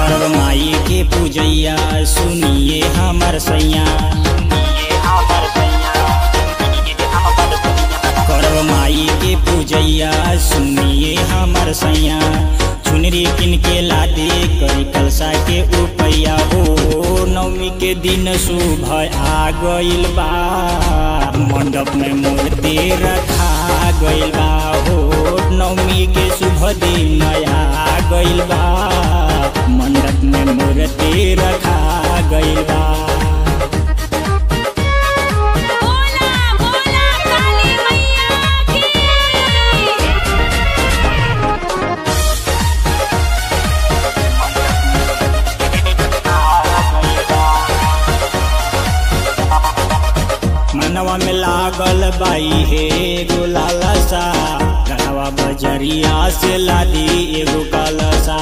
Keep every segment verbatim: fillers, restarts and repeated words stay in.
करब माई के पूजैया सुनिए हमर सैया। करब माई के पूजैया सुनिए हमर सैया। चुनरी किन के ला दे करी कलसा के उपैया हो। नवमी के दिन शुभ आ गइल बा मंडप में मूर्ति रखा गइल बा हो। नवमी के शुभ दिन आ गइल बा मंडप में मूर्ति रखा गइल बा। मनवा में लागल बाई हे एगो लालसा। गढ़वा बजरिया से लादी एगो कलसा।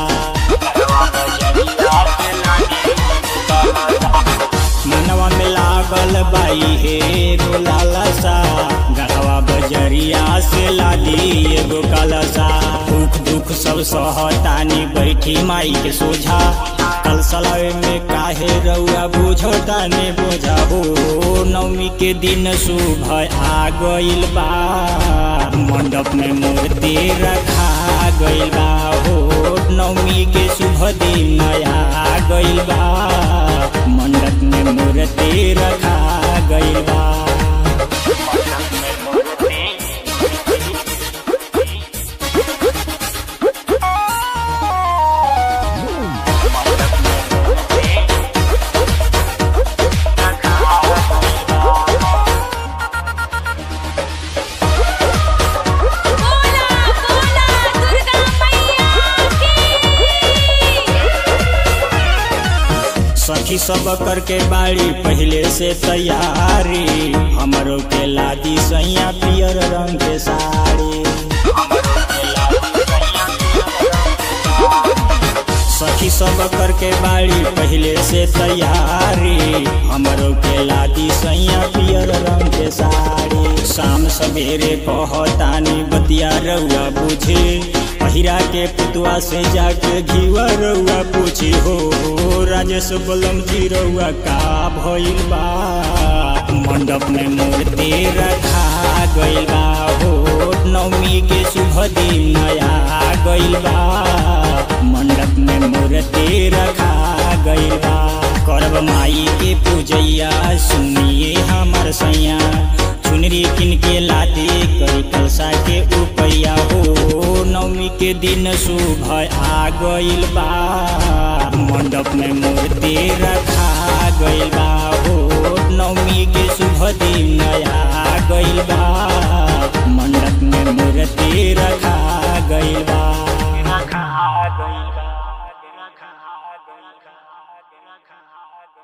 मनवा में लागल बाई हे एगो लालसा। गढ़वा बजरिया से लादी एगो कलसा। दुख दुख सब सहतानी बैठी माई के सोझा। कल सलावे में काहे रउआ बुझताने बोझा हो। नवमी के दिन शुभ आ गइल बा मंडप में मूर्ति रखा गइल बा हो। नवमी के शुभ दिन आ गइल बा मंडप में मूर्ति रखा गइल बा। सखी सब करके बाड़ी पहले से तैयारी। हमरो के लादी सैया पियर रंग के साड़ी। सखी सब करके बाड़ी पहले से तैयारी। हमरो के लादी सैया पियर रंग के साड़ी। शाम सवेरे कहतानी बतिया रउआ बुझे। पहिरा के पुतवा से जाके घीवा रउआ पूछी हो। राजेश बलम जी रउआ का भइल बा मंडप में मूर्ति रखा गइल बा हो। नवमी के शुभ दिन आ गइल बा मंडप में मूर्ति रखा गइल बा। करब माई के पूजैया सुनिए हमर सैया। चुनरी किन के ला दे करी कलसा के उपैया हो। नवमी के दिन शुभ आ गइल बा मंडप में मूर्ति रखा गइल बा हो। नवमी के शुभ दिन आ गइल बा मंडप में मूर्ति रखा गइल बा। रखा गइल बा।